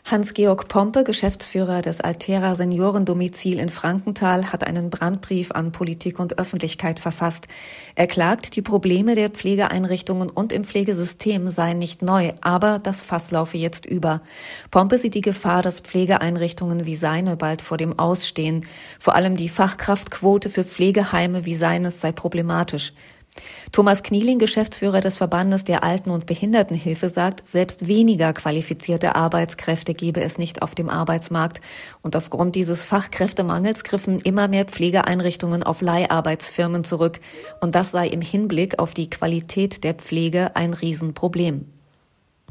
Hans-Georg Pompe, Geschäftsführer des Altera Seniorendomizil in Frankenthal, hat einen Brandbrief an Politik und Öffentlichkeit verfasst. Er klagt, die Probleme der Pflegeeinrichtungen und im Pflegesystem seien nicht neu, aber das Fass laufe jetzt über. Pompe sieht die Gefahr, dass Pflegeeinrichtungen wie seine bald vor dem Aus stehen. Vor allem die Fachkraftquote für Pflegeheime wie seines sei problematisch. Thomas Knieling, Geschäftsführer des Verbandes der Alten- und Behindertenhilfe, sagt, selbst weniger qualifizierte Arbeitskräfte gebe es nicht auf dem Arbeitsmarkt. Und aufgrund dieses Fachkräftemangels griffen immer mehr Pflegeeinrichtungen auf Leiharbeitsfirmen zurück. Und das sei im Hinblick auf die Qualität der Pflege ein Riesenproblem.